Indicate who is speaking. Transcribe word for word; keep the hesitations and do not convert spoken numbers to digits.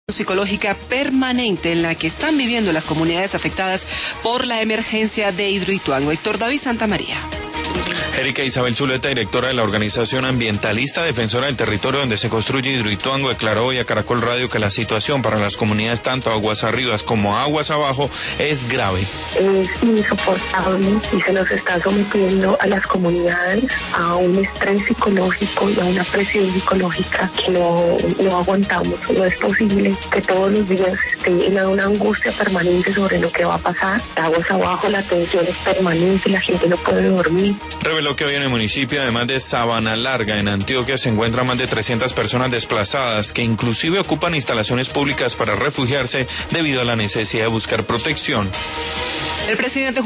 Speaker 1: psicológica permanente en la que están viviendo las comunidades afectadas por la emergencia de Hidroituango. Héctor David Santamaría.
Speaker 2: Erika Isabel Zuleta, directora de la organización ambientalista Defensora del Territorio donde se construye Hidroituango, declaró hoy a Caracol Radio que la situación para las comunidades tanto aguas arriba como aguas abajo es grave.
Speaker 3: Es insoportable y se nos está sometiendo a las comunidades a un estrés psicológico y a una presión psicológica que no, no aguantamos. No es posible que todos los días esté en una angustia permanente sobre lo que va a pasar. Aguas abajo la tensión es permanente, la gente no puede dormir.
Speaker 2: Reveló que hoy en el municipio, además de Sabana Larga, en Antioquia, se encuentran más de trescientas personas desplazadas que inclusive ocupan instalaciones públicas para refugiarse debido a la necesidad de buscar protección.
Speaker 1: El presidente